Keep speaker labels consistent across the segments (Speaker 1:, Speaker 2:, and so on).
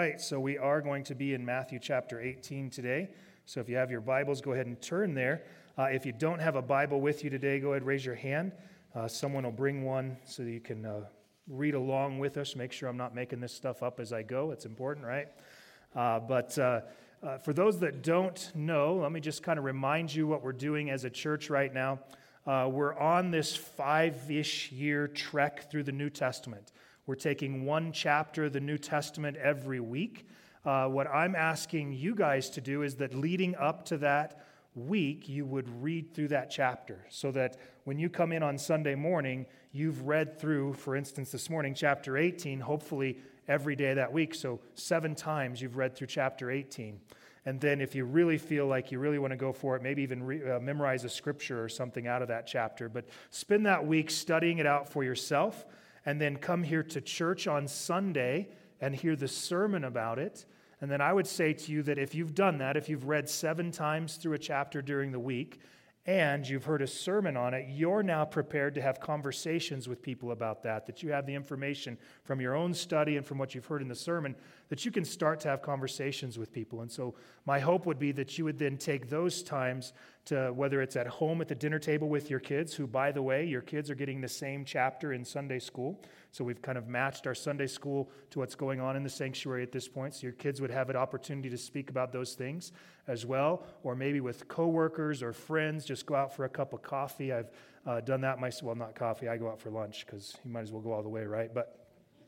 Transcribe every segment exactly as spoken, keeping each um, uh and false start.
Speaker 1: right, so we are going to be in Matthew chapter eighteen today. So if you have your Bibles, go ahead and turn there. Uh, if you don't have a Bible with you today, go ahead and raise your hand. Uh, someone will bring one so that you can uh, read along with us. Make sure I'm not making this stuff up as I go. It's important, right? Uh, but uh, uh, for those that don't know, let me just kind of remind you what we're doing as a church right now. Uh, we're on this five-ish year trek through the New Testament. We're taking one chapter of the New Testament every week. Uh, what I'm asking you guys to do is that leading up to that week, you would read through that chapter so that when you come in on Sunday morning, you've read through, for instance, this morning, chapter eighteen, hopefully every day of that week. So seven times you've read through chapter eighteen. And then if you really feel like you really want to go for it, maybe even re- uh, memorize a scripture or something out of that chapter. But spend that week studying it out for yourself, and then come here to church on Sunday and hear the sermon about it. And then I would say to you that if you've done that, if you've read seven times through a chapter during the week, and you've heard a sermon on it, you're now prepared to have conversations with people about that, that you have the information from your own study and from what you've heard in the sermon, that you can start to have conversations with people. And so my hope would be that you would then take those times to, whether it's at home at the dinner table with your kids, who, by the way, your kids are getting the same chapter in Sunday school. So we've kind of matched our Sunday school to what's going on in the sanctuary at this point. So your kids would have an opportunity to speak about those things as well. Or maybe with coworkers or friends, just go out for a cup of coffee. I've uh, done that myself. Well, not coffee. I go out for lunch because you might as well go all the way, right? But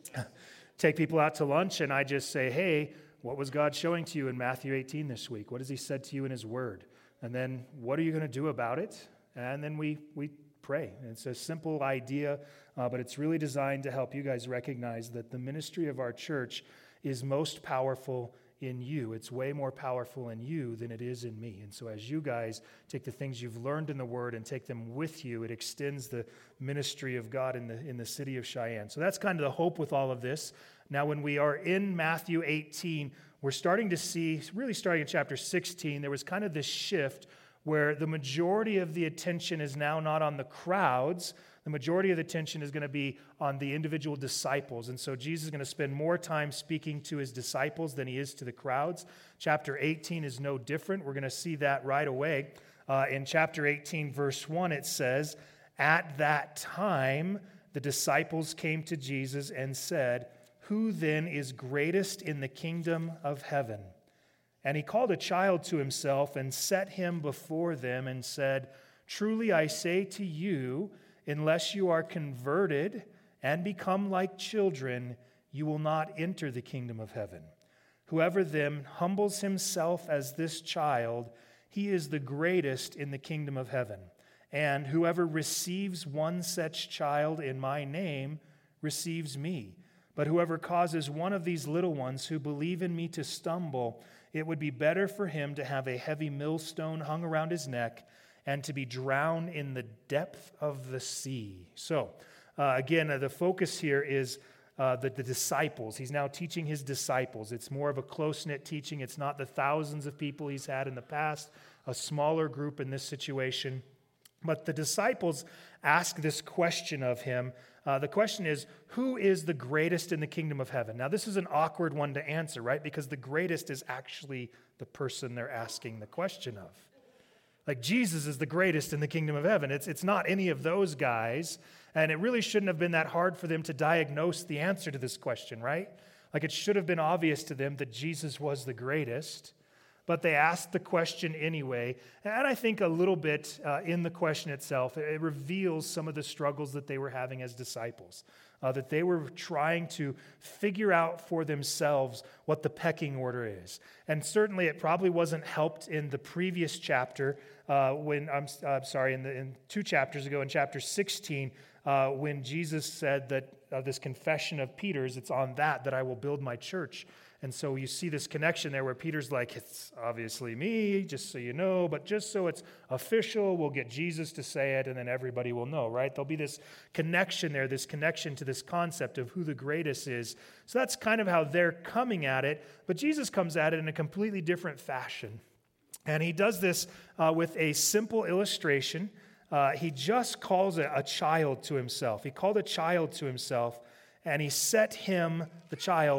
Speaker 1: take people out to lunch, and I just say, hey, what was God showing to you in Matthew eighteen this week? What has he said to you in his word? And then what are you going to do about it? And then we we pray. It's a simple idea, uh, but it's really designed to help you guys recognize that the ministry of our church is most powerful in you. It's way more powerful in you than it is in me. And so as you guys take the things you've learned in the Word and take them with you, it extends the ministry of God in the in the city of Cheyenne. So that's kind of the hope with all of this. Now, when we are in Matthew eighteen, we're starting to see, really starting in chapter sixteen, there was kind of this shift where the majority of the attention is now not on the crowds. The majority of the attention is going to be on the individual disciples. And so Jesus is going to spend more time speaking to his disciples than he is to the crowds. Chapter eighteen is no different. We're going to see that right away. Uh, in chapter eighteen, verse one, it says, "At that time, the disciples came to Jesus and said, 'Who then is greatest in the kingdom of heaven?' And he called a child to himself and set him before them and said, 'Truly I say to you, unless you are converted and become like children, you will not enter the kingdom of heaven. Whoever then humbles himself as this child, he is the greatest in the kingdom of heaven. And whoever receives one such child in my name receives me. But whoever causes one of these little ones who believe in me to stumble, it would be better for him to have a heavy millstone hung around his neck and to be drowned in the depth of the sea.'" So, uh, again, uh, the focus here is uh, the, the disciples. He's now teaching his disciples. It's more of a close-knit teaching. It's not the thousands of people he's had in the past, a smaller group in this situation. But the disciples ask this question of him. Uh, the question is, who is the greatest in the kingdom of heaven? Now, this is an awkward one to answer, right? Because the greatest is actually the person they're asking the question of. Like, Jesus is the greatest in the kingdom of heaven. It's, it's not any of those guys, and it really shouldn't have been that hard for them to diagnose the answer to this question, right? Like, it should have been obvious to them that Jesus was the greatest, but they asked the question anyway. And I think a little bit uh, in the question itself, it reveals some of the struggles that they were having as disciples, uh, that they were trying to figure out for themselves what the pecking order is. And certainly it probably wasn't helped in the previous chapter, uh, when, I'm uh, sorry, in, the, in two chapters ago, in chapter sixteen, uh, when Jesus said that uh, this confession of Peter's, it's on that that I will build my church. And so you see this connection there where Peter's like, it's obviously me, just so you know, but just so it's official, we'll get Jesus to say it, and then everybody will know, right? There'll be this connection there, this connection to this concept of who the greatest is. So that's kind of how they're coming at it, but Jesus comes at it in a completely different fashion. And he does this uh, with a simple illustration. Uh, he just calls a, a child to himself. He called a child to himself, and he set him, the child,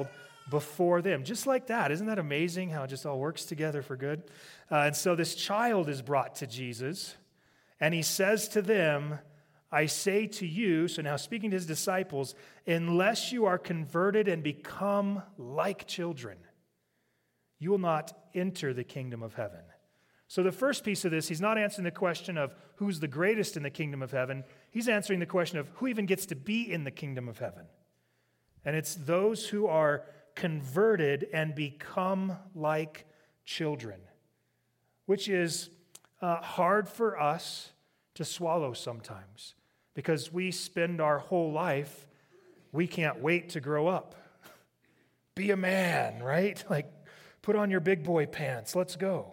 Speaker 1: before them. Just like that. Isn't that amazing how it just all works together for good? Uh, and so this child is brought to Jesus, and he says to them, I say to you, so now speaking to his disciples, unless you are converted and become like children, you will not enter the kingdom of heaven. So the first piece of this, he's not answering the question of who's the greatest in the kingdom of heaven. He's answering the question of who even gets to be in the kingdom of heaven. And it's those who are converted and become like children, which is uh, hard for us to swallow sometimes because we spend our whole life, we can't wait to grow up. Be a man, right? Like, put on your big boy pants, let's go.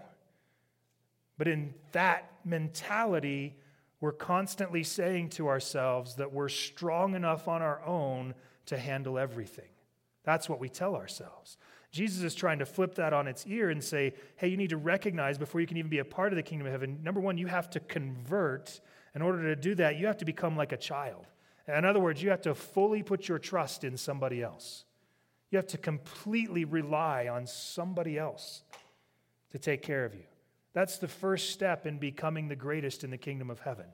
Speaker 1: But in that mentality, we're constantly saying to ourselves that we're strong enough on our own to handle everything. That's what we tell ourselves. Jesus is trying to flip that on its ear and say, hey, you need to recognize before you can even be a part of the kingdom of heaven, number one, you have to convert. In order to do that, you have to become like a child. In other words, you have to fully put your trust in somebody else. You have to completely rely on somebody else to take care of you. That's the first step in becoming the greatest in the kingdom of heaven.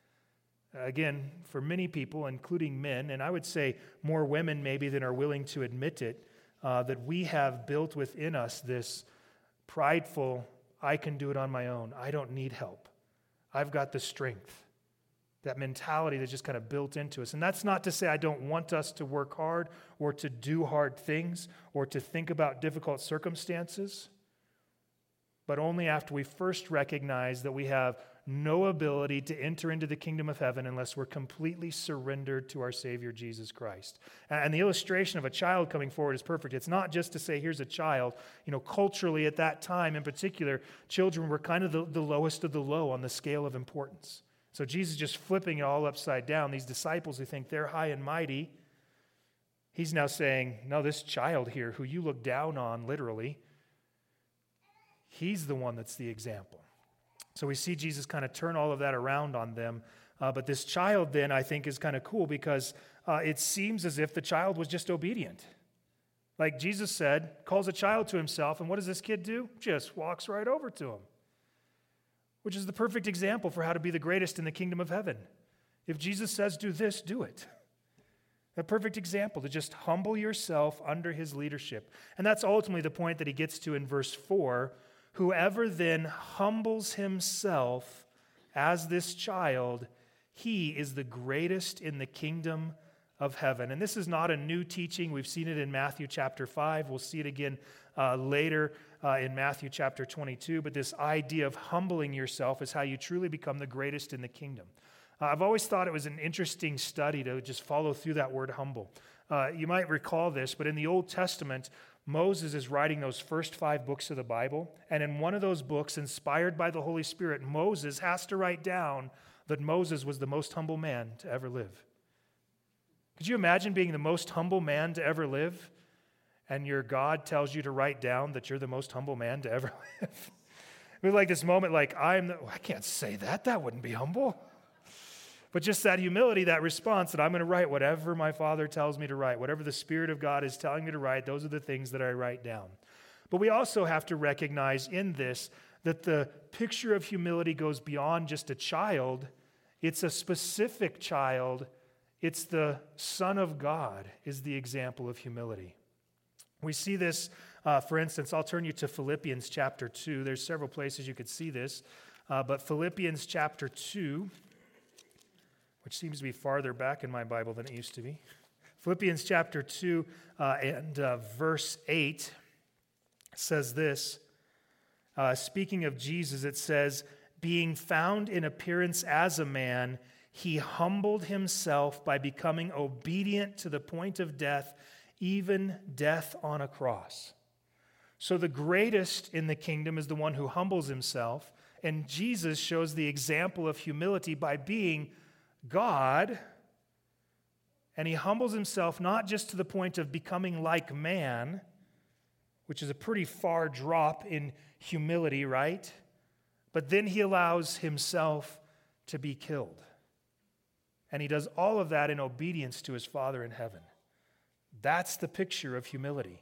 Speaker 1: Again, for many people, including men, and I would say more women maybe than are willing to admit it, uh, that we have built within us this prideful, I can do it on my own. I don't need help. I've got the strength. That mentality that's just kind of built into us. And that's not to say I don't want us to work hard or to do hard things or to think about difficult circumstances, but only after we first recognize that we have no ability to enter into the kingdom of heaven unless we're completely surrendered to our Savior, Jesus Christ. And the illustration of a child coming forward is perfect. It's not just to say, here's a child. You know, culturally at that time in particular, children were kind of the, the lowest of the low on the scale of importance. So Jesus just flipping it all upside down. These disciples who think they're high and mighty, he's now saying, no, this child here who you look down on literally, he's the one that's the example. So we see Jesus kind of turn all of that around on them. Uh, but this child then, I think, is kind of cool because uh, it seems as if the child was just obedient. Like Jesus said, calls a child to himself, and what does this kid do? Just walks right over to him, which is the perfect example for how to be the greatest in the kingdom of heaven. If Jesus says, do this, do it. A perfect example to just humble yourself under his leadership. And that's ultimately the point that he gets to in verse four. Whoever then humbles himself as this child, he is the greatest in the kingdom of heaven. And this is not a new teaching. We've seen it in Matthew chapter five. We'll see it again uh, later uh, in Matthew chapter twenty-two. But this idea of humbling yourself is how you truly become the greatest in the kingdom. Uh, I've always thought it was an interesting study to just follow through that word humble. Uh, you might recall this, but in the Old Testament, Moses is writing those first five books of the Bible, and in one of those books, inspired by the Holy Spirit, Moses has to write down that Moses was the most humble man to ever live. Could you imagine being the most humble man to ever live, and your God tells you to write down that you're the most humble man to ever live? It was like this moment, like, I'm the, I can't say that, that wouldn't be humble. But just that humility, that response that I'm going to write whatever my Father tells me to write, whatever the Spirit of God is telling me to write, those are the things that I write down. But we also have to recognize in this that the picture of humility goes beyond just a child. It's a specific child. It's the Son of God is the example of humility. We see this, uh, for instance, I'll turn you to Philippians chapter two. There's several places you could see this, uh, but Philippians chapter two, which seems to be farther back in my Bible than it used to be. Philippians chapter two uh, and uh, verse eight says this. Uh, speaking of Jesus, it says, being found in appearance as a man, he humbled himself by becoming obedient to the point of death, even death on a cross. So the greatest in the kingdom is the one who humbles himself, and Jesus shows the example of humility by being God, and he humbles himself not just to the point of becoming like man, which is a pretty far drop in humility, right? But then he allows himself to be killed. And he does all of that in obedience to his Father in heaven. That's the picture of humility.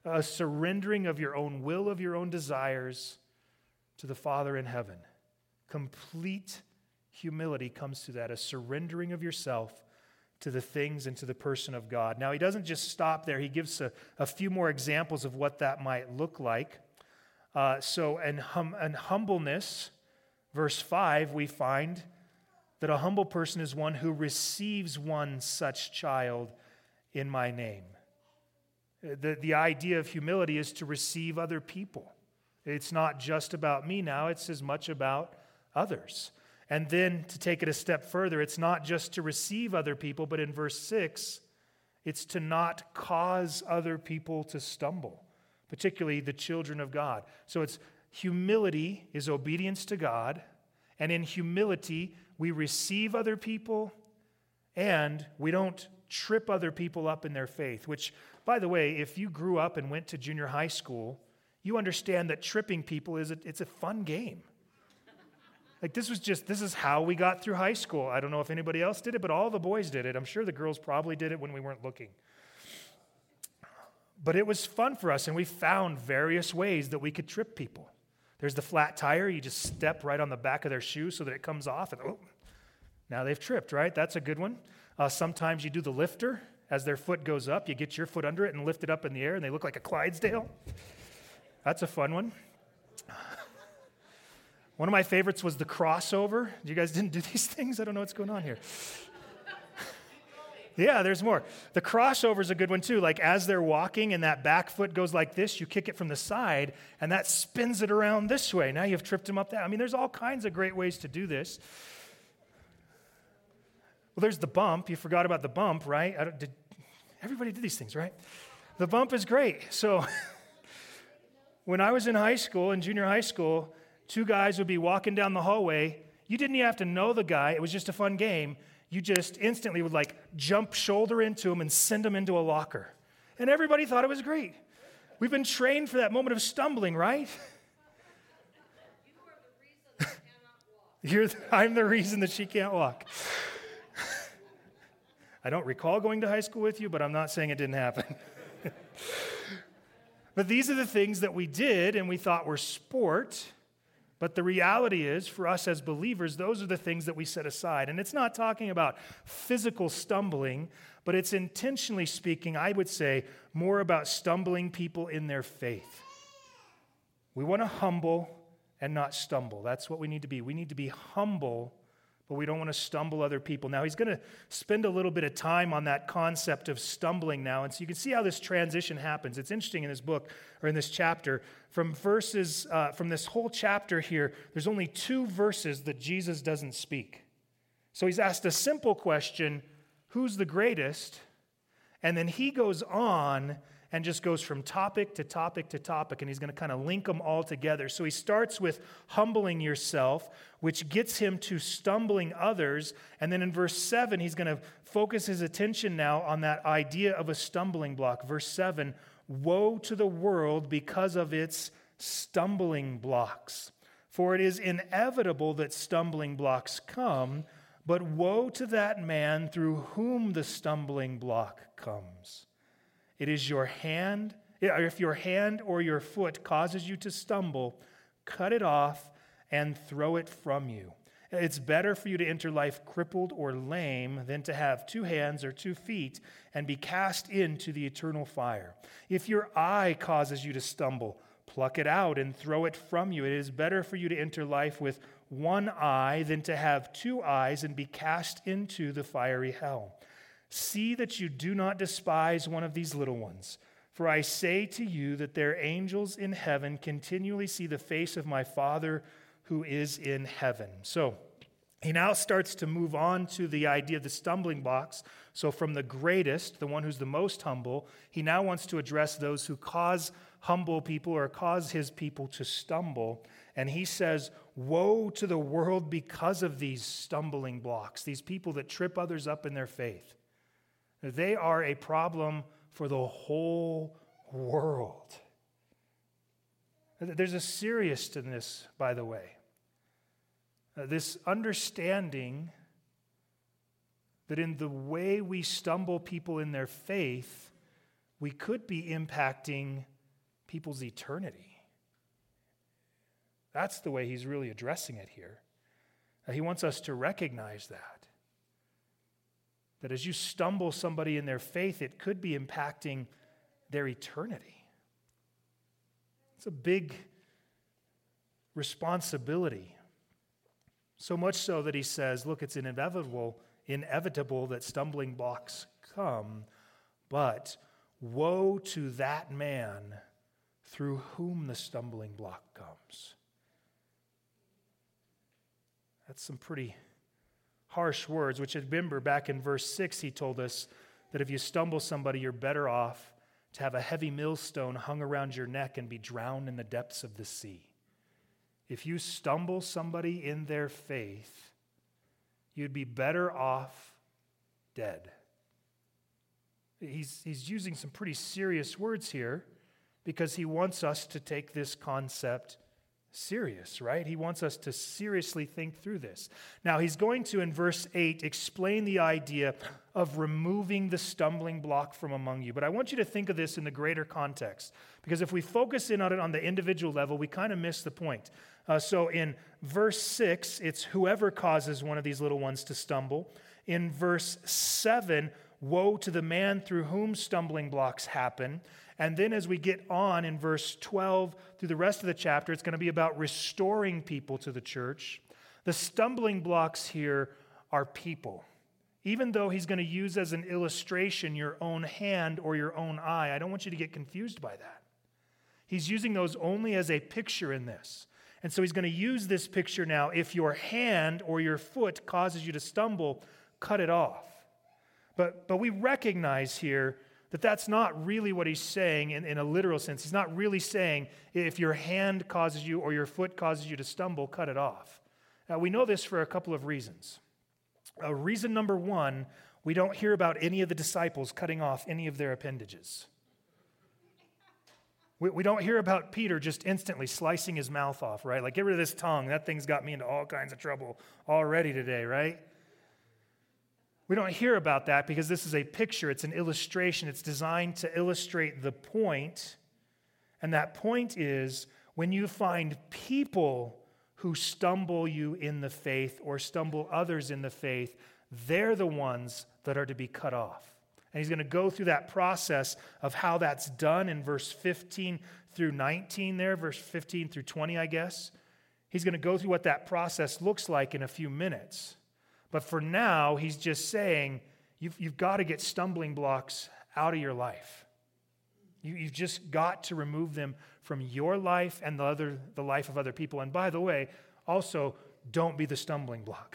Speaker 1: a surrendering of your own will, of your own desires to the Father in heaven. Complete humility comes to that, a surrendering of yourself to the things and to the person of God. Now, he doesn't just stop there. He gives a, a few more examples of what that might look like. Uh, so, in, hum, in humbleness, verse five, we find that a humble person is one who receives one such child in my name. The, the idea of humility is to receive other people. It's not just about me now, it's as much about others. And then to take it a step further, it's not just to receive other people, but in verse six, it's to not cause other people to stumble, particularly the children of God. So it's humility is obedience to God, and in humility, we receive other people, and we don't trip other people up in their faith, which, by the way, if you grew up and went to junior high school, you understand that tripping people is a, it's a fun game. Like this was just, this is how we got through high school. I don't know if anybody else did it, but all the boys did it. I'm sure the girls probably did it when we weren't looking. But it was fun for us, and we found various ways that we could trip people. There's the flat tire. You just step right on the back of their shoe so that it comes off, and oh, now they've tripped, right? That's a good one. Uh, sometimes you do the lifter. As their foot goes up, you get your foot under it and lift it up in the air, and they look like a Clydesdale. That's a fun one. One of my favorites was the crossover. You guys didn't do these things? I don't know what's going on here. Yeah, there's more. The crossover is a good one too. Like as they're walking and that back foot goes like this, you kick it from the side and that spins it around this way. Now you've tripped them up that. I mean, there's all kinds of great ways to do this. Well, there's the bump. You forgot about the bump, right? I don't, did, everybody did these things, right? The bump is great. So when I was in high school, in junior high school, two guys would be walking down the hallway. You didn't even have to know the guy. It was just a fun game. You just instantly would like jump shoulder into him and send him into a locker. And everybody thought it was great. We've been trained for that moment of stumbling, right? You are the reason I cannot walk. You're the, I'm the reason that she can't walk. I don't recall going to high school with you, but I'm not saying it didn't happen. But these are the things that we did and we thought were sport. But the reality is, for us as believers, those are the things that we set aside. And it's not talking about physical stumbling, but it's intentionally speaking, I would say, more about stumbling people in their faith. We want to humble and not stumble. That's what we need to be. We need to be humble, but we don't want to stumble other people. Now, he's going to spend a little bit of time on that concept of stumbling now. And so you can see how this transition happens. It's interesting in this book, or in this chapter, from verses, uh, from this whole chapter here, there's only two verses that Jesus doesn't speak. So he's asked a simple question, who's the greatest? And then he goes on and just goes from topic to topic to topic, and he's going to kind of link them all together. So he starts with humbling yourself, which gets him to stumbling others, and then in verse seven, he's going to focus his attention now on that idea of a stumbling block. Verse seven, woe to the world because of its stumbling blocks. For it is inevitable that stumbling blocks come, but woe to that man through whom the stumbling block comes. It is your hand, if your hand or your foot causes you to stumble, cut it off and throw it from you. It's better for you to enter life crippled or lame than to have two hands or two feet and be cast into the eternal fire. If your eye causes you to stumble, pluck it out and throw it from you. It is better for you to enter life with one eye than to have two eyes and be cast into the fiery hell. See that you do not despise one of these little ones. For I say to you that their angels in heaven continually see the face of my Father who is in heaven. So he now starts to move on to the idea of the stumbling blocks. So from the greatest, the one who's the most humble, he now wants to address those who cause humble people or cause his people to stumble. And he says, woe to the world because of these stumbling blocks, these people that trip others up in their faith. They are a problem for the whole world. There's a seriousness to this, by the way. Uh, this understanding that in the way we stumble people in their faith, we could be impacting people's eternity. That's the way he's really addressing it here. Uh, he wants us to recognize that. That as you stumble somebody in their faith, it could be impacting their eternity. It's a big responsibility. So much so that he says, look, it's inevitable, inevitable that stumbling blocks come, but woe to that man through whom the stumbling block comes. That's some pretty harsh words, which remember back in verse six, he told us that if you stumble somebody, you're better off to have a heavy millstone hung around your neck and be drowned in the depths of the sea. If you stumble somebody in their faith, you'd be better off dead. He's, he's using some pretty serious words here because he wants us to take this concept serious, right? He wants us to seriously think through this. Now, he's going to, in verse eight, explain the idea of removing the stumbling block from among you. But I want you to think of this in the greater context, because if we focus in on it on the individual level, we kind of miss the point. Uh, so in verse six, it's whoever causes one of these little ones to stumble. In verse seven, woe to the man through whom stumbling blocks happen. And then as we get on in verse twelve through the rest of the chapter, it's going to be about restoring people to the church. The stumbling blocks here are people. Even though he's going to use as an illustration your own hand or your own eye, I don't want you to get confused by that. He's using those only as a picture in this. And so he's going to use this picture now. If your hand or your foot causes you to stumble, cut it off. But, but we recognize here that that's not really what he's saying in, in a literal sense. He's not really saying if your hand causes you or your foot causes you to stumble, cut it off. Now, we know this for a couple of reasons. Uh, reason number one, we don't hear about any of the disciples cutting off any of their appendages. We, we don't hear about Peter just instantly slicing his mouth off, right? Like, get rid of this tongue. That thing's got me into all kinds of trouble already today, right? We don't hear about that because this is a picture. It's an illustration. It's designed to illustrate the point. And that point is when you find people who stumble you in the faith or stumble others in the faith, they're the ones that are to be cut off. And he's going to go through that process of how that's done in verse fifteen through nineteen there, verse fifteen through twenty, I guess. He's going to go through what that process looks like in a few minutes. But for now, he's just saying, you've, you've got to get stumbling blocks out of your life. You, you've just got to remove them from your life and the other, the life of other people. And by the way, also, don't be the stumbling block.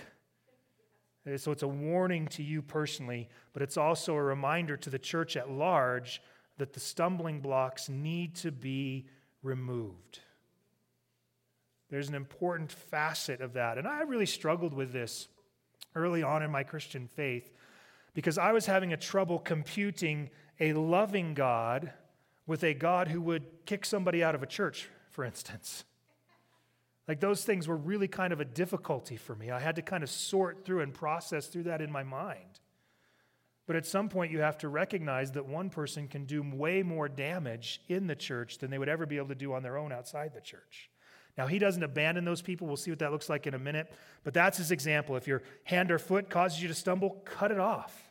Speaker 1: So it's a warning to you personally, but it's also a reminder to the church at large that the stumbling blocks need to be removed. There's an important facet of that. And I really struggled with this early on in my Christian faith because I was having a trouble computing a loving God with a God who would kick somebody out of a church, for instance. Like those things were really kind of a difficulty for me. I had to kind of sort through and process through that in my mind. But at some point you have to recognize that one person can do way more damage in the church than they would ever be able to do on their own outside the church. Now, he doesn't abandon those people. We'll see what that looks like in a minute. But that's his example. If your hand or foot causes you to stumble, cut it off.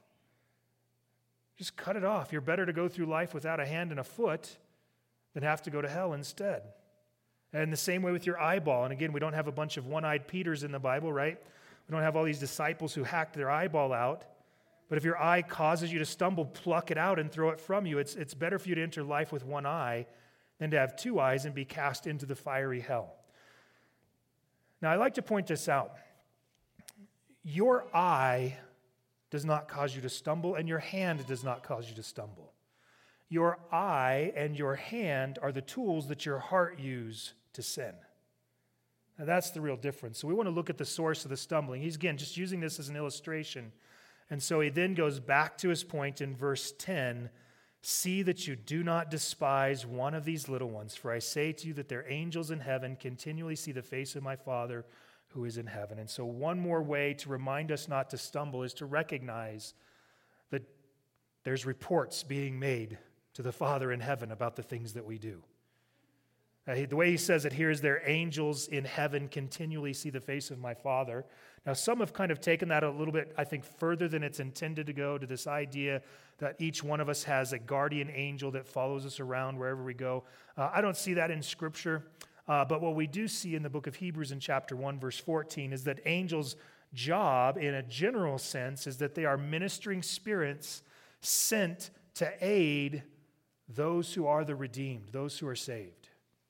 Speaker 1: Just cut it off. You're better to go through life without a hand and a foot than have to go to hell instead. And the same way with your eyeball. And again, we don't have a bunch of one-eyed Peters in the Bible, right? We don't have all these disciples who hacked their eyeball out. But if your eye causes you to stumble, pluck it out and throw it from you. It's, it's better for you to enter life with one eye than to have two eyes and be cast into the fiery hell. Now, I like to point this out. Your eye does not cause you to stumble, and your hand does not cause you to stumble. Your eye and your hand are the tools that your heart use to sin. Now, that's the real difference. So we want to look at the source of the stumbling. He's, again, just using this as an illustration. And so he then goes back to his point in verse ten, see that you do not despise one of these little ones, for I say to you that their angels in heaven continually see the face of my Father who is in heaven. And so one more way to remind us not to stumble is to recognize that there's reports being made to the Father in heaven about the things that we do. Uh, he, the way he says it here is, their angels in heaven continually see the face of my Father. Now, some have kind of taken that a little bit, I think, further than it's intended to go, to this idea that each one of us has a guardian angel that follows us around wherever we go. Uh, I don't see that in Scripture, uh, but what we do see in the book of Hebrews in chapter one, verse fourteen, is that angels' job, in a general sense, is that they are ministering spirits sent to aid those who are the redeemed, those who are saved.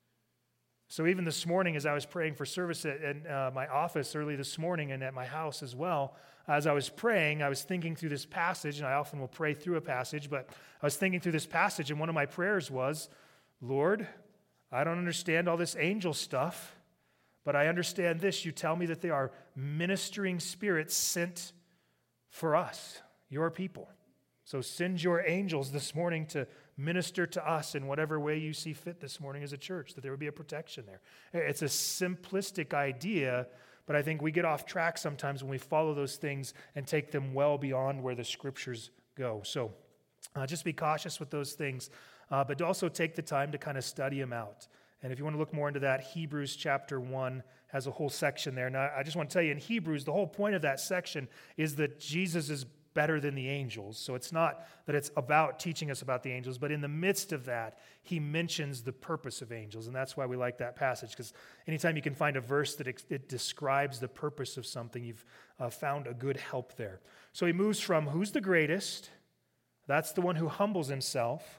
Speaker 1: So even this morning, as I was praying for service at, at uh, my office early this morning and at my house as well, as I was praying, I was thinking through this passage, and I often will pray through a passage, but I was thinking through this passage, and one of my prayers was, Lord, I don't understand all this angel stuff, but I understand this. You tell me that they are ministering spirits sent for us, your people. So send your angels this morning to minister to us in whatever way you see fit this morning as a church, that there would be a protection there. It's a simplistic idea, but I think we get off track sometimes when we follow those things and take them well beyond where the Scriptures go. So uh, just be cautious with those things, uh, but also take the time to kind of study them out. And if you want to look more into that, Hebrews chapter one has a whole section there. Now, I just want to tell you, in Hebrews, the whole point of that section is that Jesus is better than the angels. So it's not that it's about teaching us about the angels, but in the midst of that, he mentions the purpose of angels. And that's why we like that passage, because anytime you can find a verse that it, it describes the purpose of something, you've uh, found a good help there. So he moves from who's the greatest, that's the one who humbles himself,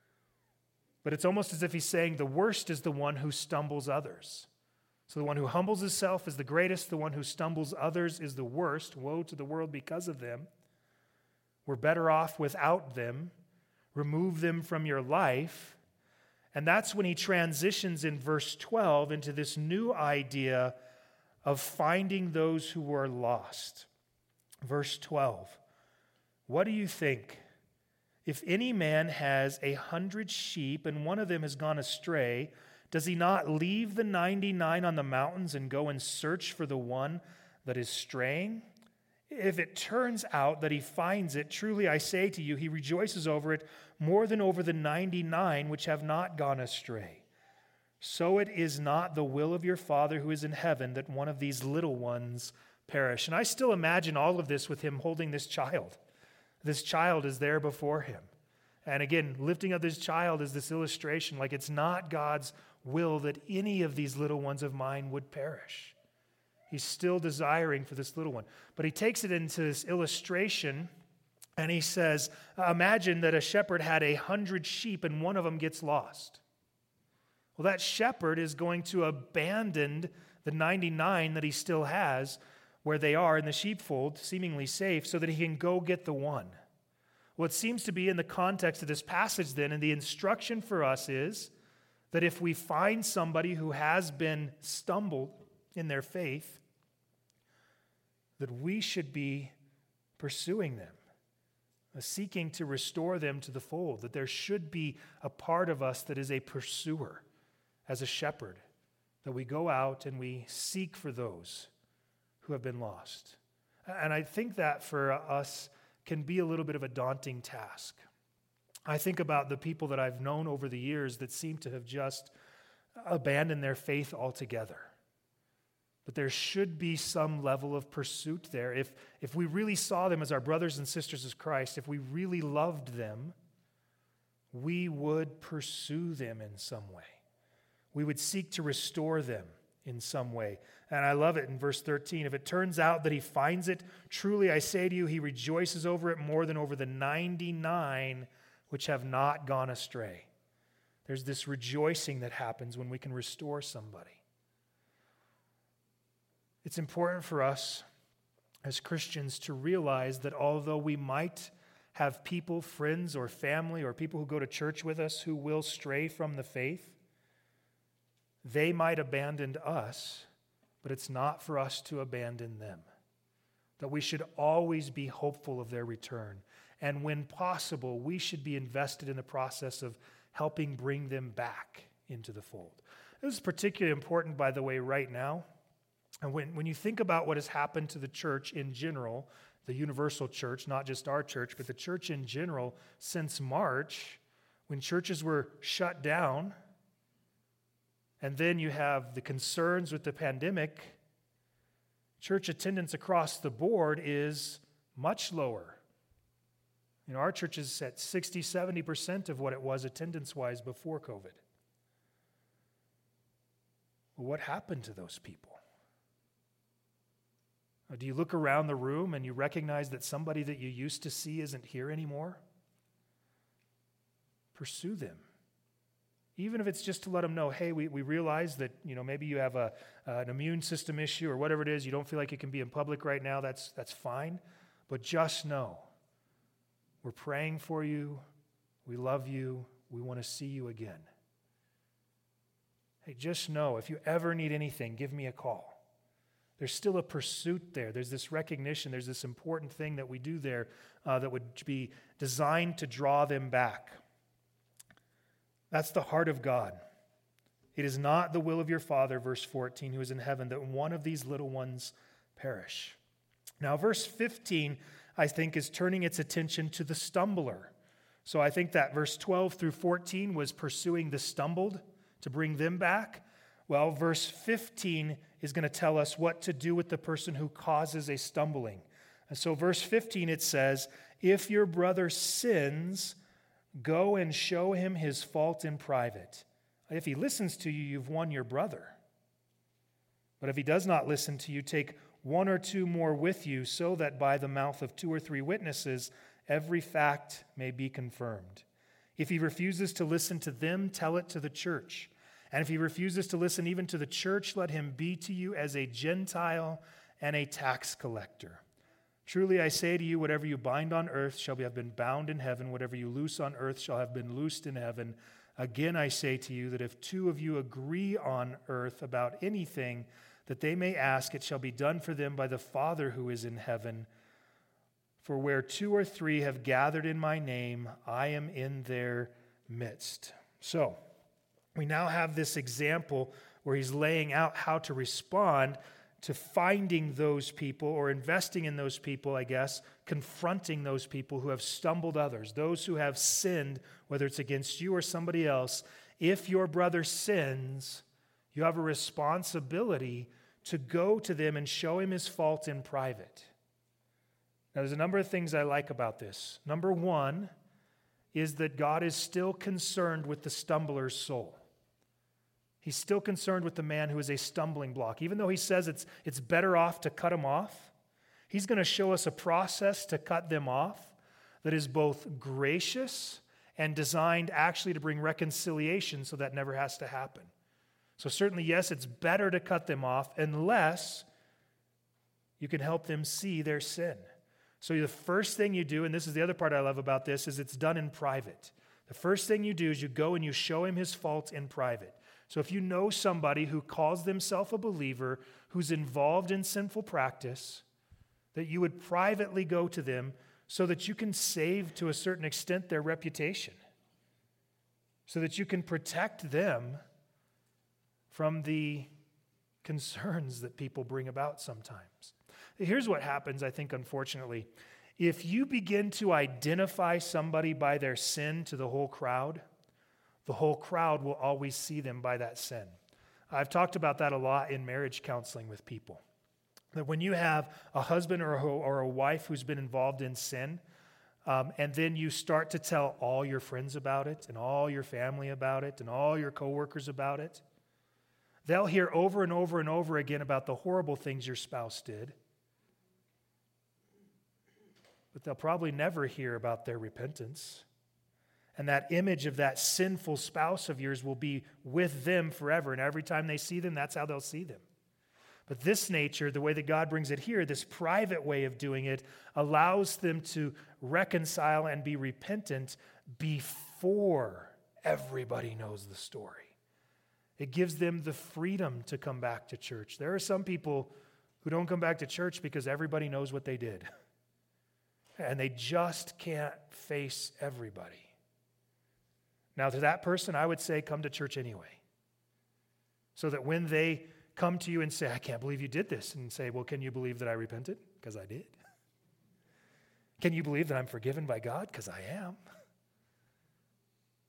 Speaker 1: but it's almost as if he's saying the worst is the one who stumbles others. So the one who humbles himself is the greatest, the one who stumbles others is the worst. Woe to the world because of them. We're better off without them. Remove them from your life. And that's when he transitions in verse twelve into this new idea of finding those who were lost. Verse twelve. What do you think? If any man has a hundred sheep and one of them has gone astray, does he not leave the ninety-nine on the mountains and go and search for the one that is straying? If it turns out that he finds it, truly I say to you, he rejoices over it more than over the ninety-nine which have not gone astray. So it is not the will of your Father who is in heaven that one of these little ones perish. And I still imagine all of this with him holding this child. This child is there before him. And again, lifting up this child is this illustration, like it's not God's will that any of these little ones of mine would perish. He's still desiring for this little one. But he takes it into this illustration, and he says, imagine that a shepherd had a hundred sheep and one of them gets lost. Well, that shepherd is going to abandon the ninety-nine that he still has where they are in the sheepfold, seemingly safe, so that he can go get the one. Well, it seems to be in the context of this passage then, and the instruction for us is that if we find somebody who has been stumbled in their faith, that we should be pursuing them, seeking to restore them to the fold, that there should be a part of us that is a pursuer as a shepherd, that we go out and we seek for those who have been lost. And I think that for us can be a little bit of a daunting task. I think about the people that I've known over the years that seem to have just abandoned their faith altogether. But there should be some level of pursuit there. If, if we really saw them as our brothers and sisters as Christ, if we really loved them, we would pursue them in some way. We would seek to restore them in some way. And I love it in verse thirteen. If it turns out that he finds it, truly I say to you, he rejoices over it more than over the ninety-nine which have not gone astray. There's this rejoicing that happens when we can restore somebody. It's important for us as Christians to realize that although we might have people, friends or family or people who go to church with us who will stray from the faith, they might abandon us, but it's not for us to abandon them. That we should always be hopeful of their return. And when possible, we should be invested in the process of helping bring them back into the fold. This is particularly important, by the way, right now. And when, when you think about what has happened to the church in general, the universal church, not just our church, but the church in general, since March, when churches were shut down, and then you have the concerns with the pandemic, church attendance across the board is much lower. You know, our church is at sixty, seventy percent of what it was attendance-wise before COVID. Well, what happened to those people? Do you look around the room and you recognize that somebody that you used to see isn't here anymore? Pursue them. Even if it's just to let them know, hey, we, we realize that, you know, maybe you have a, uh, an immune system issue or whatever it is, you don't feel like you can be in public right now, that's, that's fine. But just know, we're praying for you, we love you, we want to see you again. Hey, just know, if you ever need anything, give me a call. There's still a pursuit there. There's this recognition. There's this important thing that we do there uh, that would be designed to draw them back. That's the heart of God. It is not the will of your Father, verse fourteen, who is in heaven, that one of these little ones perish. Now, verse fifteen, I think, is turning its attention to the stumbler. So I think that verse twelve through fourteen was pursuing the stumbled to bring them back. Well, verse fifteen is going to tell us what to do with the person who causes a stumbling. And so verse fifteen, it says, if your brother sins, go and show him his fault in private. If he listens to you, you've won your brother. But if he does not listen to you, take one or two more with you, so that by the mouth of two or three witnesses, every fact may be confirmed. If he refuses to listen to them, tell it to the church. And if he refuses to listen even to the church, let him be to you as a Gentile and a tax collector. Truly I say to you, whatever you bind on earth shall have been bound in heaven. Whatever you loose on earth shall have been loosed in heaven. Again I say to you that if two of you agree on earth about anything that they may ask, it shall be done for them by the Father who is in heaven. For where two or three have gathered in my name, I am in their midst. So, we now have this example where he's laying out how to respond to finding those people or investing in those people, I guess, confronting those people who have stumbled others, those who have sinned, whether it's against you or somebody else. If your brother sins, you have a responsibility to go to them and show him his fault in private. Now, there's a number of things I like about this. Number one is that God is still concerned with the stumbler's soul. He's still concerned with the man who is a stumbling block. Even though he says it's, it's better off to cut him off, he's going to show us a process to cut them off that is both gracious and designed actually to bring reconciliation so that never has to happen. So certainly, yes, it's better to cut them off unless you can help them see their sin. So the first thing you do, and this is the other part I love about this, is it's done in private. The first thing you do is you go and you show him his fault in private. So if you know somebody who calls themselves a believer, who's involved in sinful practice, that you would privately go to them so that you can save to a certain extent their reputation, so that you can protect them from the concerns that people bring about sometimes. Here's what happens, I think, unfortunately. If you begin to identify somebody by their sin to the whole crowd, the whole crowd will always see them by that sin. I've talked about that a lot in marriage counseling with people. That when you have a husband or a, or a wife who's been involved in sin, um, and then you start to tell all your friends about it, and all your family about it, and all your coworkers about it, they'll hear over and over and over again about the horrible things your spouse did. But they'll probably never hear about their repentance. And that image of that sinful spouse of yours will be with them forever. And every time they see them, that's how they'll see them. But this nature, the way that God brings it here, this private way of doing it, allows them to reconcile and be repentant before everybody knows the story. It gives them the freedom to come back to church. There are some people who don't come back to church because everybody knows what they did. And they just can't face everybody. Now, to that person, I would say, come to church anyway. So that when they come to you and say, I can't believe you did this, and say, well, can you believe that I repented? Because I did. Can you believe that I'm forgiven by God? Because I am.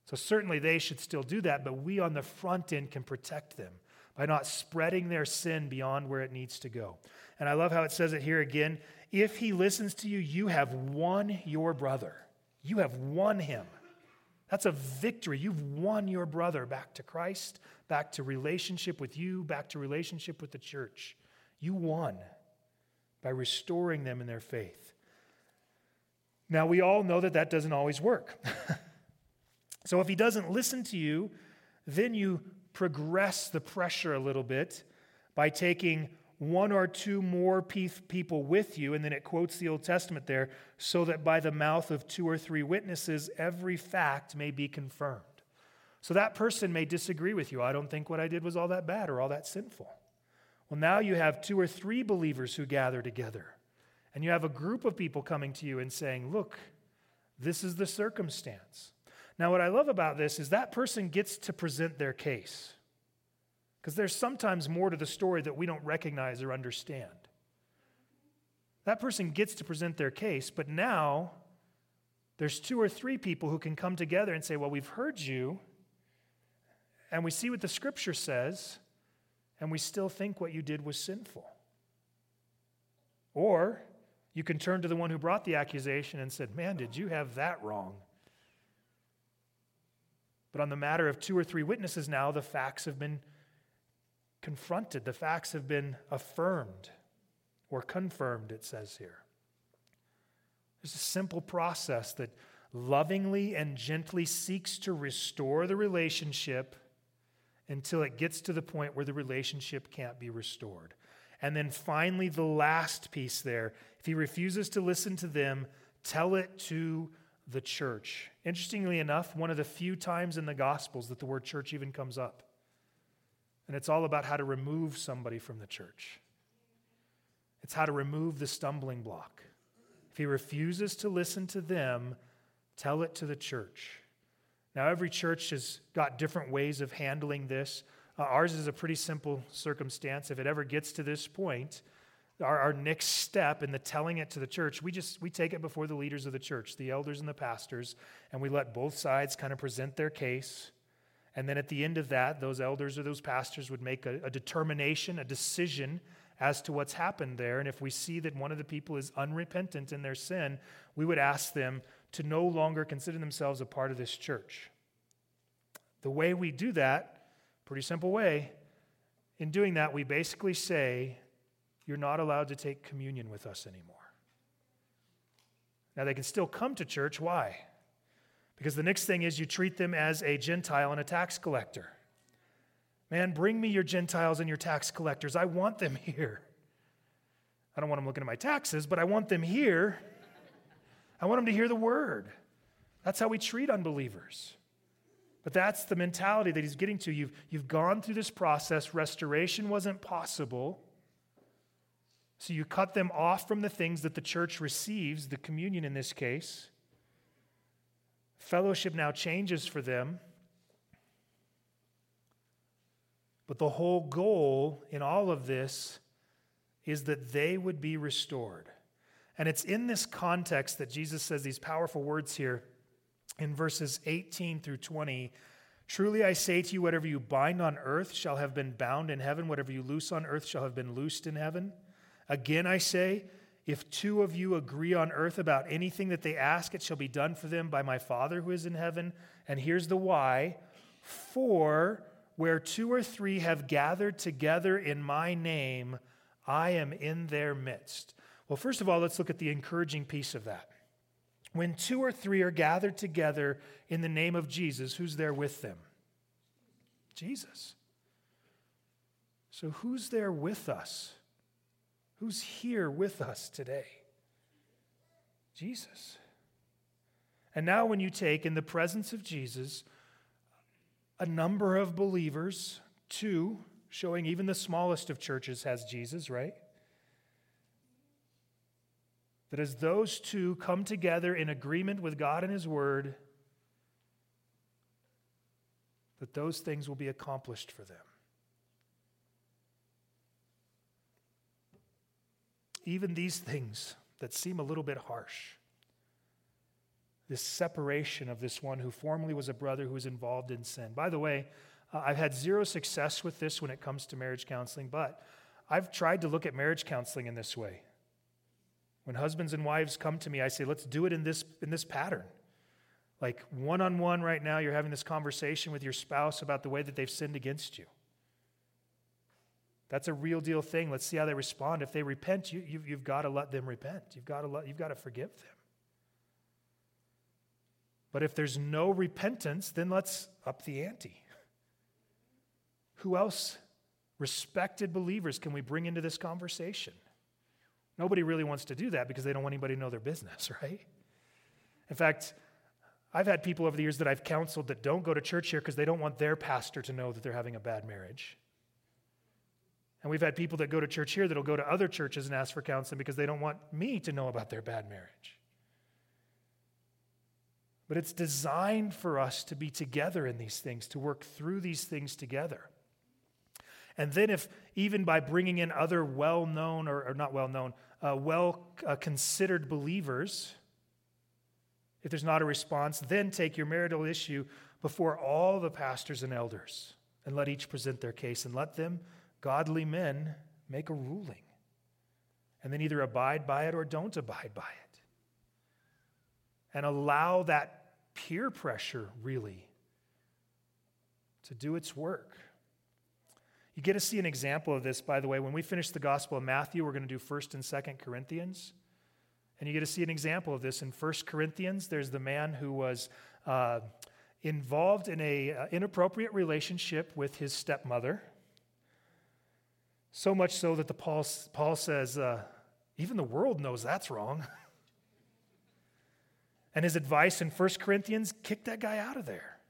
Speaker 1: So certainly they should still do that, but we on the front end can protect them by not spreading their sin beyond where it needs to go. And I love how it says it here again. If he listens to you, you have won your brother. You have won him. That's a victory. You've won your brother back to Christ, back to relationship with you, back to relationship with the church. You won by restoring them in their faith. Now, we all know that that doesn't always work. So if he doesn't listen to you, then you progress the pressure a little bit by taking one or two more people with you, and then it quotes the Old Testament there, so that by the mouth of two or three witnesses, every fact may be confirmed. So that person may disagree with you. I don't think what I did was all that bad or all that sinful. Well, now you have two or three believers who gather together, and you have a group of people coming to you and saying, look, this is the circumstance. Now, what I love about this is that person gets to present their case. Because there's sometimes more to the story that we don't recognize or understand. That person gets to present their case, but now there's two or three people who can come together and say, well, we've heard you, and we see what the Scripture says, and we still think what you did was sinful. Or you can turn to the one who brought the accusation and said, man, did you have that wrong? But on the matter of two or three witnesses now, the facts have been confronted. The facts have been affirmed or confirmed, it says here. There's a simple process that lovingly and gently seeks to restore the relationship until it gets to the point where the relationship can't be restored. And then finally, the last piece there, if he refuses to listen to them, tell it to the church. Interestingly enough, one of the few times in the Gospels that the word church even comes up. And it's all about how to remove somebody from the church. It's how to remove the stumbling block. If he refuses to listen to them, tell it to the church. Now, every church has got different ways of handling this. Uh, ours is a pretty simple circumstance. If it ever gets to this point, our, our next step in the telling it to the church, we just we take it before the leaders of the church, the elders and the pastors, and we let both sides kind of present their case. And then at the end of that, those elders or those pastors would make a, a determination, a decision as to what's happened there. And if we see that one of the people is unrepentant in their sin, we would ask them to no longer consider themselves a part of this church. The way we do that, pretty simple way, in doing that, we basically say, you're not allowed to take communion with us anymore. Now, they can still come to church. Why? Because the next thing is you treat them as a Gentile and a tax collector. Man, bring me your Gentiles and your tax collectors. I want them here. I don't want them looking at my taxes, but I want them here. I want them to hear the word. That's how we treat unbelievers. But that's the mentality that he's getting to. You've, you've gone through this process. Restoration wasn't possible. So you cut them off from the things that the church receives, the communion in this case. Fellowship now changes for them. But the whole goal in all of this is that they would be restored. And it's in this context that Jesus says these powerful words here in verses eighteen through twenty. Truly I say to you, whatever you bind on earth shall have been bound in heaven. Whatever you loose on earth shall have been loosed in heaven. Again I say, if two of you agree on earth about anything that they ask, it shall be done for them by my Father who is in heaven. And here's the why. For where two or three have gathered together in my name, I am in their midst. Well, first of all, let's look at the encouraging piece of that. When two or three are gathered together in the name of Jesus, who's there with them? Jesus. So who's there with us? Who's here with us today? Jesus. And now when you take in the presence of Jesus a number of believers, two, showing even the smallest of churches has Jesus, right? That as those two come together in agreement with God and His Word, that those things will be accomplished for them. Even these things that seem a little bit harsh, this separation of this one who formerly was a brother who was involved in sin. By the way, uh, I've had zero success with this when it comes to marriage counseling, but I've tried to look at marriage counseling in this way. When husbands and wives come to me, I say, let's do it in this, in this pattern. Like one-on-one right now, you're having this conversation with your spouse about the way that they've sinned against you. That's a real deal thing. Let's see how they respond. If they repent, you, you've, you've got to let them repent. You've got to let, you've got to forgive them. But if there's no repentance, then let's up the ante. Who else, respected believers, can we bring into this conversation? Nobody really wants to do that because they don't want anybody to know their business, right? In fact, I've had people over the years that I've counseled that don't go to church here because they don't want their pastor to know that they're having a bad marriage. And we've had people that go to church here that'll go to other churches and ask for counseling because they don't want me to know about their bad marriage. But it's designed for us to be together in these things, to work through these things together. And then if, even by bringing in other well-known, or, or not well-known, uh, well-considered uh, believers, if there's not a response, then take your marital issue before all the pastors and elders and let each present their case and let them, godly men, make a ruling. And then either abide by it or don't abide by it. And allow that peer pressure, really, to do its work. You get to see an example of this, by the way. When we finish the Gospel of Matthew, we're going to do First and Second Corinthians. And you get to see an example of this. In First Corinthians, there's the man who was uh, involved in an uh, inappropriate relationship with his stepmother. So much so that the Paul, Paul says, uh, even the world knows that's wrong. And his advice in First Corinthians, kick that guy out of there.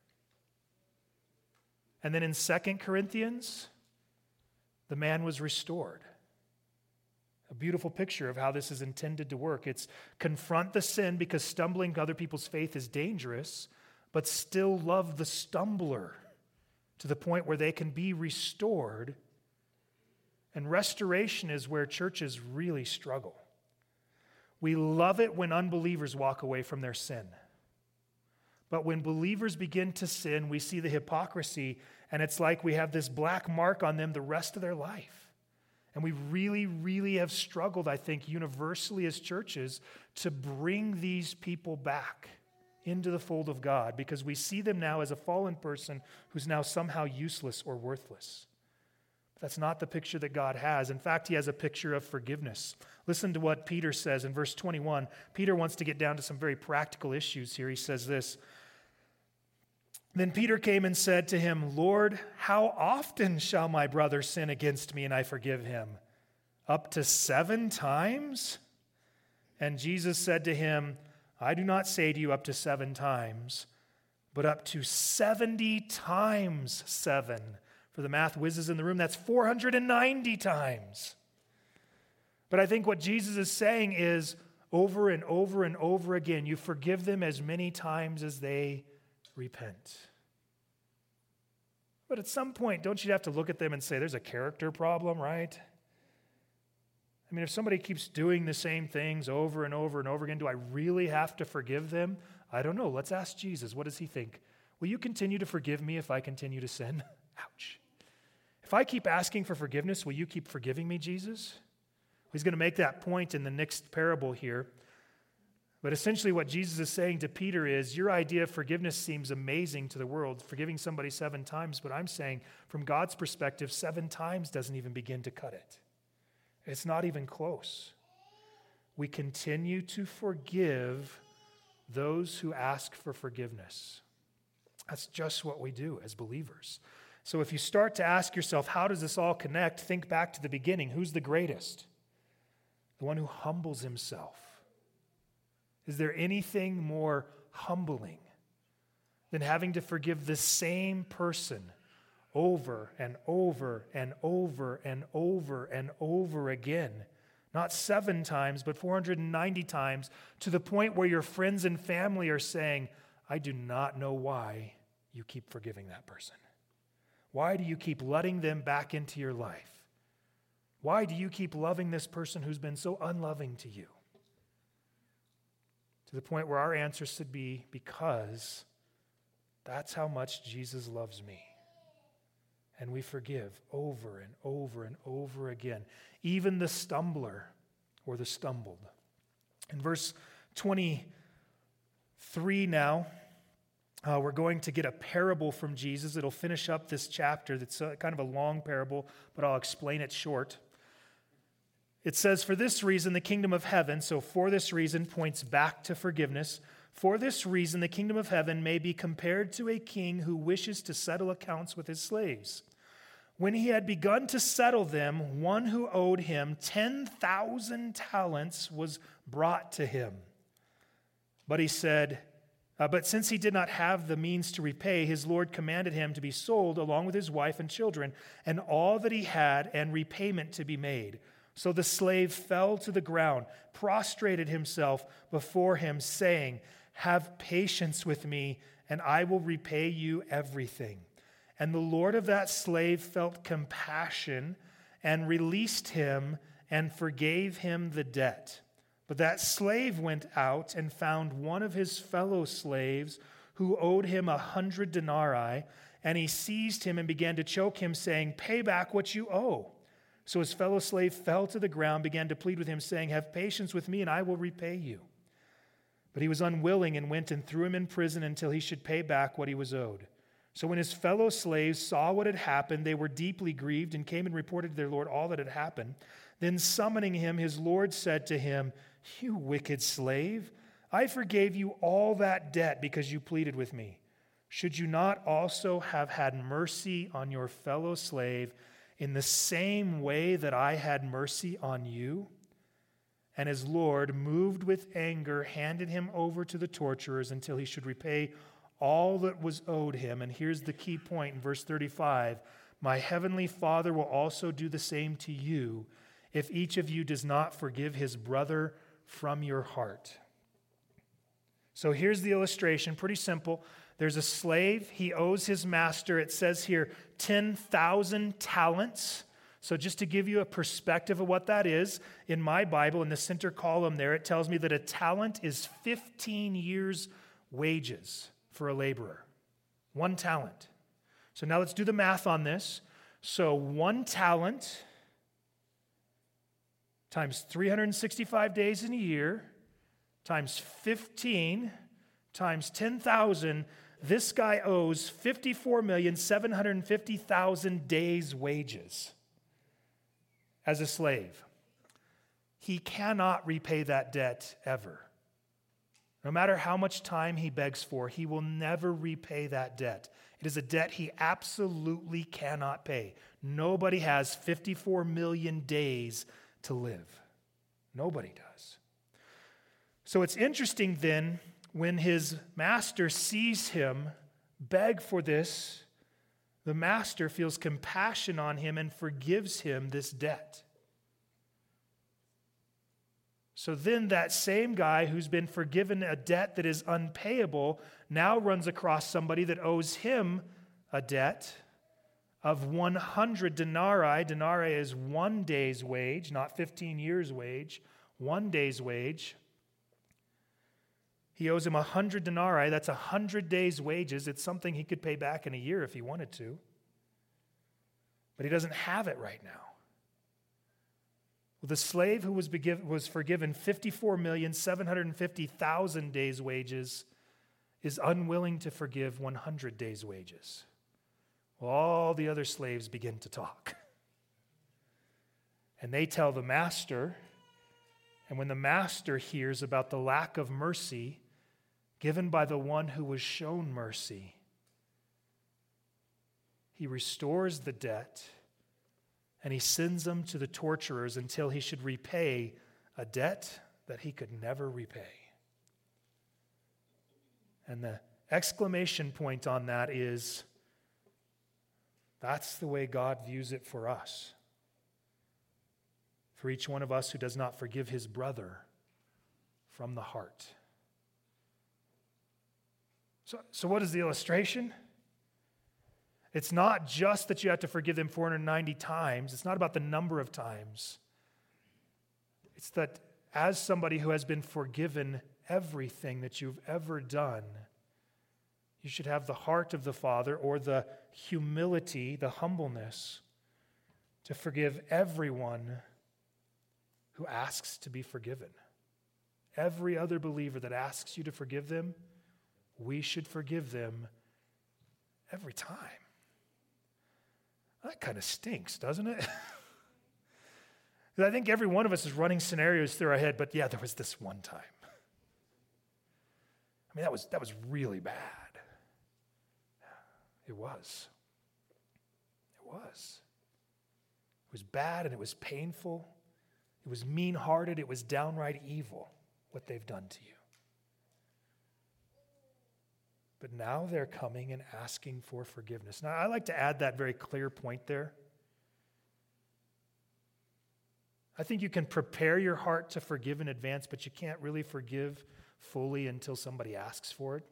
Speaker 1: And then in Second Corinthians, the man was restored. A beautiful picture of how this is intended to work. It's confront the sin because stumbling to other people's faith is dangerous, but still love the stumbler to the point where they can be restored. And restoration is where churches really struggle. We love it when unbelievers walk away from their sin. But when believers begin to sin, we see the hypocrisy, and it's like we have this black mark on them the rest of their life. And we really, really have struggled, I think, universally as churches to bring these people back into the fold of God because we see them now as a fallen person who's now somehow useless or worthless. That's not the picture that God has. In fact, he has a picture of forgiveness. Listen to what Peter says in verse twenty-one. Peter wants to get down to some very practical issues here. He says this, "Then Peter came and said to him, 'Lord, how often shall my brother sin against me and I forgive him? Up to seven times?' And Jesus said to him, 'I do not say to you up to seven times, but up to seventy times seven.'" For the math whizzes in the room, that's four hundred ninety times. But I think what Jesus is saying is over and over and over again, you forgive them as many times as they repent. But at some point, don't you have to look at them and say, there's a character problem, right? I mean, if somebody keeps doing the same things over and over and over again, do I really have to forgive them? I don't know. Let's ask Jesus. What does he think? Will you continue to forgive me if I continue to sin? Ouch. If I keep asking for forgiveness, will you keep forgiving me, Jesus? He's going to make that point in the next parable here. But essentially what Jesus is saying to Peter is, your idea of forgiveness seems amazing to the world, forgiving somebody seven times, but I'm saying from God's perspective, seven times doesn't even begin to cut it. It's not even close. We continue to forgive those who ask for forgiveness. That's just what we do as believers. So if you start to ask yourself, how does this all connect? Think back to the beginning. Who's the greatest? The one who humbles himself. Is there anything more humbling than having to forgive the same person over and over and over and over and over again? Not seven times, but four hundred ninety times, to the point where your friends and family are saying, I do not know why you keep forgiving that person. Why do you keep letting them back into your life? Why do you keep loving this person who's been so unloving to you? to the point where our answer should be, because that's how much Jesus loves me. And we forgive over and over and over again, even the stumbler or the stumbled. In verse twenty-three now, uh, we're going to get a parable from Jesus. It'll finish up this chapter. That's a, kind of a long parable, but I'll explain it short. It says, for this reason, the kingdom of heaven, so for this reason points back to forgiveness. For this reason, the kingdom of heaven may be compared to a king who wishes to settle accounts with his slaves. When he had begun to settle them, one who owed him ten thousand talents was brought to him. But he said, uh, but since he did not have the means to repay, his Lord commanded him to be sold along with his wife and children, and all that he had, and repayment to be made. So the slave fell to the ground, prostrated himself before him, saying, have patience with me, and I will repay you everything. And the Lord of that slave felt compassion and released him and forgave him the debt. But that slave went out and found one of his fellow slaves who owed him a hundred denarii, and he seized him and began to choke him, saying, pay back what you owe. So his fellow slave fell to the ground, began to plead with him, saying, have patience with me, and I will repay you. But he was unwilling and went and threw him in prison until he should pay back what he was owed. So when his fellow slaves saw what had happened, they were deeply grieved and came and reported to their Lord all that had happened. Then summoning him, his Lord said to him, you wicked slave, I forgave you all that debt because you pleaded with me. Should you not also have had mercy on your fellow slave in the same way that I had mercy on you? And his Lord, moved with anger, handed him over to the torturers until he should repay all that was owed him. And here's the key point in verse thirty-five. My heavenly Father will also do the same to you if each of you does not forgive his brother from your heart. So here's the illustration, pretty simple. There's a slave. He owes his master, it says here, ten thousand talents. So just to give you a perspective of what that is, in my Bible, in the center column there, it tells me that a talent is fifteen years' wages for a laborer. One talent. So now let's do the math on this. So one talent times three hundred sixty-five days in a year times fifteen times ten thousand, this guy owes fifty-four million seven hundred fifty thousand days' wages as a slave. He cannot repay that debt ever. No matter how much time he begs for, he will never repay that debt. It is a debt he absolutely cannot pay. Nobody has fifty-four million days to live. Nobody does. So it's interesting then, when his master sees him beg for this, the master feels compassion on him and forgives him this debt. So then that same guy who's been forgiven a debt that is unpayable now runs across somebody that owes him a debt of one hundred denarii. Denarii is one day's wage, not fifteen years' wage, one day's wage. He owes him one hundred denarii. That's one hundred days' wages. It's something he could pay back in a year if he wanted to. But he doesn't have it right now. Well, the slave who was, begiv- was forgiven fifty-four million seven hundred fifty thousand days' wages is unwilling to forgive one hundred days' wages. Well, all the other slaves begin to talk. And they tell the master, and when the master hears about the lack of mercy given by the one who was shown mercy, he restores the debt and he sends them to the torturers until he should repay a debt that he could never repay. And the exclamation point on that is, that's the way God views it for us. For each one of us who does not forgive his brother from the heart. So, so what is the illustration? It's not just that you have to forgive them four hundred ninety times. It's not about the number of times. It's that as somebody who has been forgiven everything that you've ever done, you should have the heart of the Father, or the humility, the humbleness, to forgive everyone who asks to be forgiven. Every other believer that asks you to forgive them, we should forgive them every time. That kind of stinks, doesn't it? I think every one of us is running scenarios through our head, but yeah, there was this one time. I mean, that was that was really bad. It was. It was. It was bad and it was painful. It was mean-hearted. It was downright evil, what they've done to you. But now they're coming and asking for forgiveness. Now, I like to add that very clear point there. I think you can prepare your heart to forgive in advance, but you can't really forgive fully until somebody asks for it.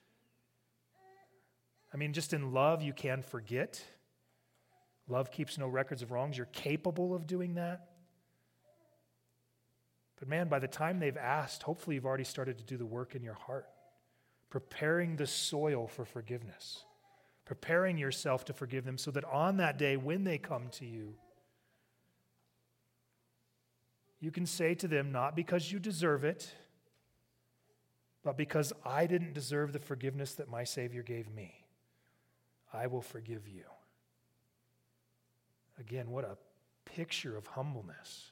Speaker 1: I mean, just in love, you can forget. Love keeps no records of wrongs. You're capable of doing that. But man, by the time they've asked, hopefully you've already started to do the work in your heart, preparing the soil for forgiveness, preparing yourself to forgive them so that on that day when they come to you, you can say to them, not because you deserve it, but because I didn't deserve the forgiveness that my Savior gave me, I will forgive you. Again, what a picture of humbleness.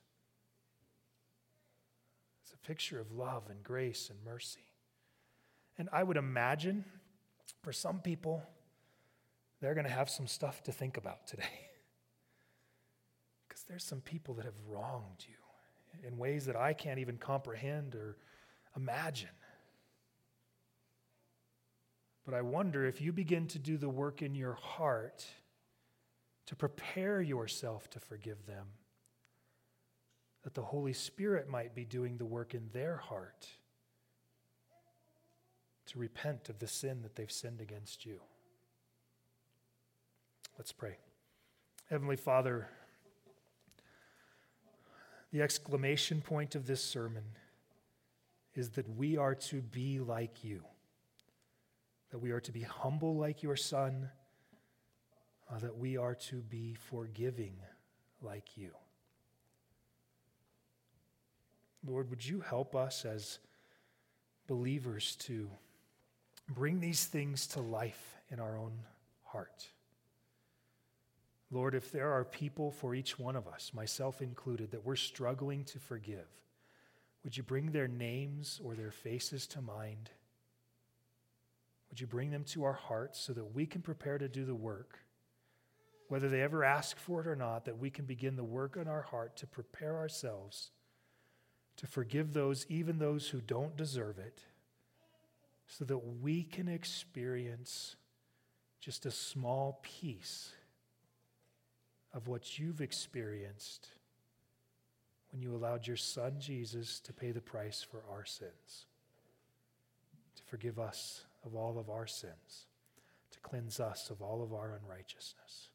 Speaker 1: It's a picture of love and grace and mercy. And I would imagine for some people, they're going to have some stuff to think about today. Because there's some people that have wronged you in ways that I can't even comprehend or imagine. But I wonder if you begin to do the work in your heart to prepare yourself to forgive them, that the Holy Spirit might be doing the work in their heart to repent of the sin that they've sinned against you. Let's pray. Heavenly Father, the exclamation point of this sermon is that we are to be like you, that we are to be humble like your Son, uh, that we are to be forgiving like you. Lord, would you help us as believers to bring these things to life in our own heart? Lord, if there are people for each one of us, myself included, that we're struggling to forgive, would you bring their names or their faces to mind? Would you bring them to our hearts so that we can prepare to do the work, whether they ever ask for it or not, that we can begin the work in our heart to prepare ourselves to forgive those, even those who don't deserve it, so that we can experience just a small piece of what you've experienced when you allowed your Son Jesus to pay the price for our sins, to forgive us of all of our sins, to cleanse us of all of our unrighteousness.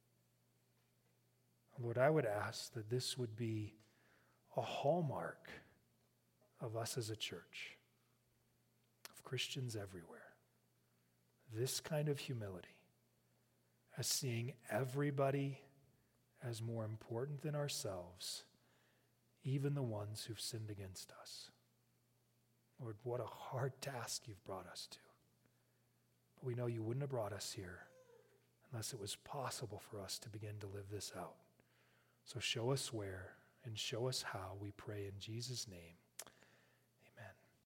Speaker 1: Lord, I would ask that this would be a hallmark of us as a church, of Christians everywhere. This kind of humility, as seeing everybody as more important than ourselves, even the ones who've sinned against us. Lord, what a hard task you've brought us to. But we know you wouldn't have brought us here unless it was possible for us to begin to live this out. So show us where and show us how, we pray in Jesus' name.